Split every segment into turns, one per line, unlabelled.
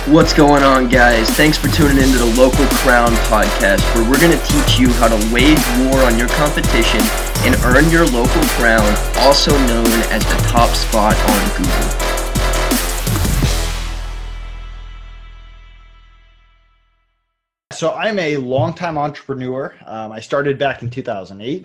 What's going on, guys? Thanks for tuning into the Local Crown podcast, where we're going to teach you how to wage war on your competition and earn your local crown, also known as the top spot on Google.
So I'm a longtime entrepreneur. I started back in 2008.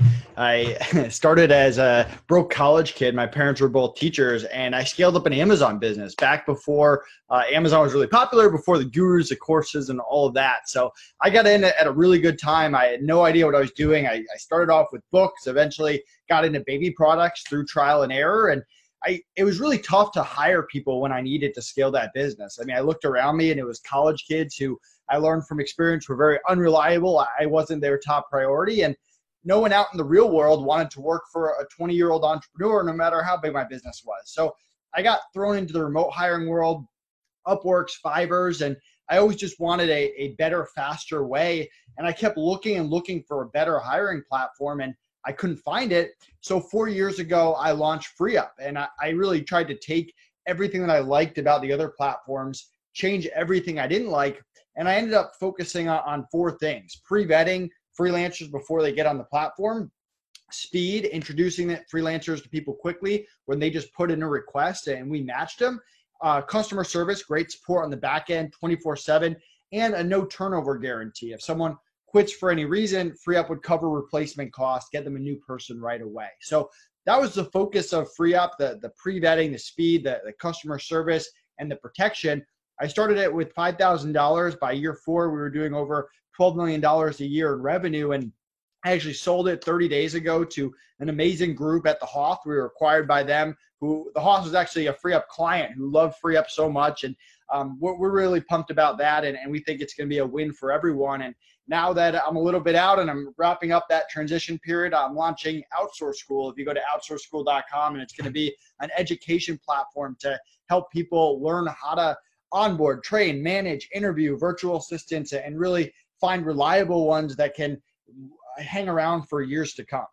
I started as a broke college kid. My parents were both teachers, and I scaled up an Amazon business back before Amazon was really popular, before the gurus, the courses, and all of that. So I got in at a really good time. I had no idea what I was doing. I started off with books, eventually got into baby products through trial and error, and it was really tough to hire people when I needed to scale that business. I mean, I looked around me, and it was college kids who I learned from experience were very unreliable. I wasn't their top priority, and no one out in the real world wanted to work for a 20-year-old entrepreneur, no matter how big my business was. So I got thrown into the remote hiring world, Upworks, Fiverrs, and I always just wanted a better, faster way. And I kept looking and looking for a better hiring platform, and I couldn't find it. So 4 years ago, I launched FreeUp, and I really tried to take everything that I liked about the other platforms, change everything I didn't like, and I ended up focusing on four things: pre-vetting freelancers before they get on the platform, speed, introducing the freelancers to people quickly when they just put in a request and we matched them, customer service, great support on the back end 24/7, and a no turnover guarantee. If someone quits for any reason, FreeUp would cover replacement costs, get them a new person right away. So that was the focus of FreeUp: the pre-vetting, the speed, the customer service, and the protection. I started it with $5,000. By year 4, we were doing over $12 million a year in revenue. And I actually sold it 30 days ago to an amazing group at the Hoff. We were acquired by them. The Hoff was actually a FreeUp client who loved FreeUp so much. And we're really pumped about that. And we think it's going to be a win for everyone. And now that I'm a little bit out and I'm wrapping up that transition period, I'm launching Outsource School. If you go to outsourceschool.com, and it's going to be an education platform to help people learn how to onboard, train, manage, interview virtual assistants, and really find reliable ones that can hang around for years to come.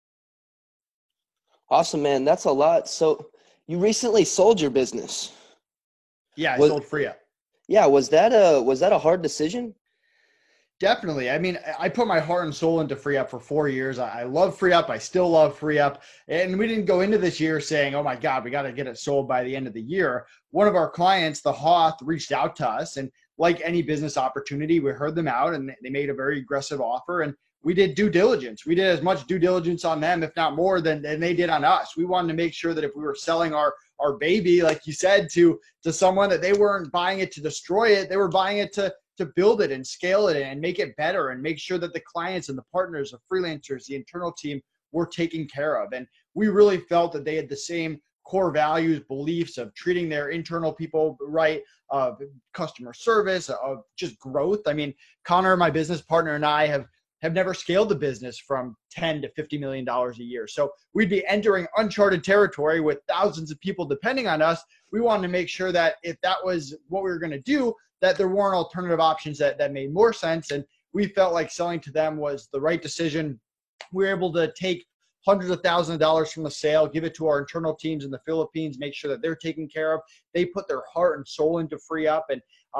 Awesome, man. That's a lot. So you recently sold your business.
Yeah, I sold FreeUp.
Yeah. Was that a hard decision?
Definitely. I mean, I put my heart and soul into FreeUp for 4 years. I love FreeUp. I still love FreeUp. And we didn't go into this year saying, oh my God, we got to get it sold by the end of the year. One of our clients, the Hoth, reached out to us, and like any business opportunity, we heard them out, and they made a very aggressive offer, and we did due diligence. We did as much due diligence on them, if not more, than they did on us. We wanted to make sure that if we were selling our baby, like you said, to someone, that they weren't buying it to destroy it. They were buying it to build it and scale it and make it better, and make sure that the clients and the partners, the freelancers, the internal team were taken care of. And we really felt that they had the same core values, beliefs of treating their internal people right, of customer service, of just growth. I mean, Connor, my business partner, and I have never scaled the business from $10 to $50 million a year. So we'd be entering uncharted territory with thousands of people depending on us. We wanted to make sure that if that was what we were going to do, that there weren't alternative options that made more sense. And we felt like selling to them was the right decision. We were able to take hundreds of thousands of dollars from the sale, give it to our internal teams in the Philippines, make sure that they're taken care of. They put their heart and soul into FreeUp, and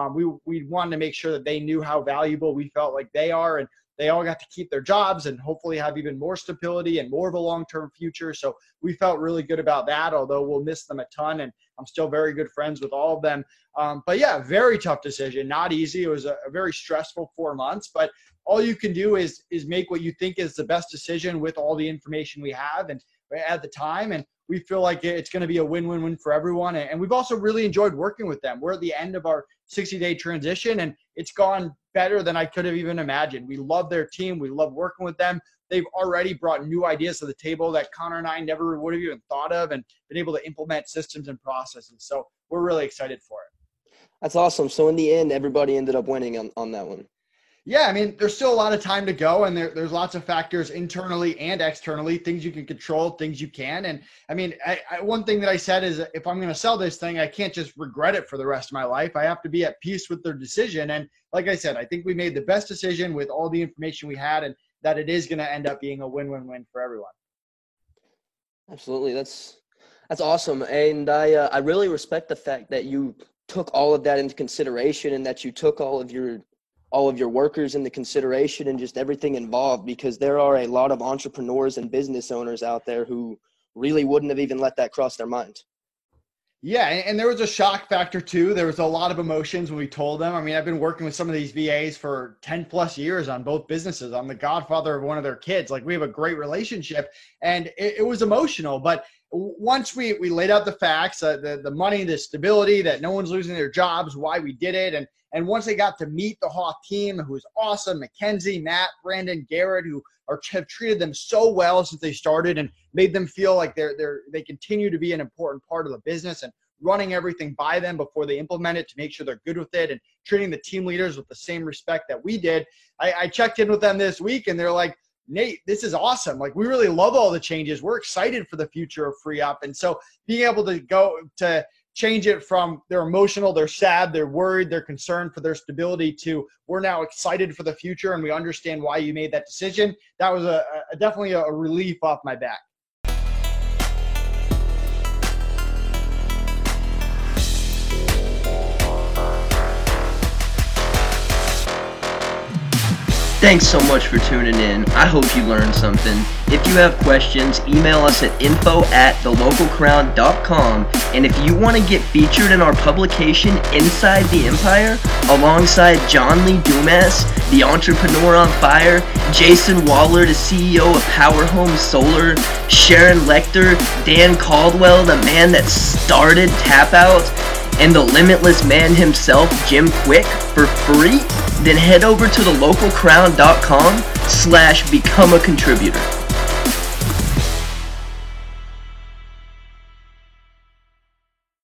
we wanted to make sure that they knew how valuable we felt like they are, and they all got to keep their jobs and hopefully have even more stability and more of a long-term future. So we felt really good about that, although we'll miss them a ton, and I'm still very good friends with all of them. But yeah, very tough decision, not easy. It was a very stressful 4 months, but all you can do is make what you think is the best decision with all the information we have and at the time. And we feel like it's going to be a win-win-win for everyone. And we've also really enjoyed working with them. We're at the end of our 60-day transition, and it's gone better than I could have even imagined. We love their team. We love working with them. They've already brought new ideas to the table that Connor and I never would have even thought of, and been able to implement systems and processes. So we're really excited for it.
That's awesome. So in the end, everybody ended up winning on that one.
Yeah, I mean, there's still a lot of time to go, and there's lots of factors internally and externally, things you can control, things you can. And I mean, one thing that I said is, if I'm going to sell this thing, I can't just regret it for the rest of my life. I have to be at peace with their decision. And like I said, I think we made the best decision with all the information we had, and that it is going to end up being a win-win-win for everyone.
Absolutely. That's awesome. And I really respect the fact that you took all of that into consideration, and that you took all of your workers into consideration and just everything involved, because there are a lot of entrepreneurs and business owners out there who really wouldn't have even let that cross their mind.
Yeah, and there was a shock factor too. There was a lot of emotions when we told them. I mean, I've been working with some of these VAs for 10 plus years on both businesses. I'm the godfather of one of their kids. Like, we have a great relationship, and it was emotional. But once we laid out the facts, the money, the stability, that no one's losing their jobs, why we did it, and once they got to meet the Hawk team, who's awesome, Mackenzie, Matt, Brandon, Garrett, who have treated them so well since they started and made them feel like they continue to be an important part of the business, and running everything by them before they implement it to make sure they're good with it, and treating the team leaders with the same respect that we did. I checked in with them this week, and they're like, Nate, this is awesome. Like, we really love all the changes. We're excited for the future of FreeUp. And so being able to go to change it from they're emotional, they're sad, they're worried, they're concerned for their stability, to we're now excited for the future and we understand why you made that decision. That was definitely a relief off my back.
Thanks so much for tuning in. I hope you learned something. If you have questions, email us at info@thelocalcrown.com. And if you want to get featured in our publication, Inside the Empire, alongside John Lee Dumas, the entrepreneur on fire, Jason Waller, the CEO of Power Home Solar, Sharon Lecter, Dan Caldwell, the man that started Tap Out, and the limitless man himself, Jim Quick, for free, then head over to thelocalcrown.com/become a contributor.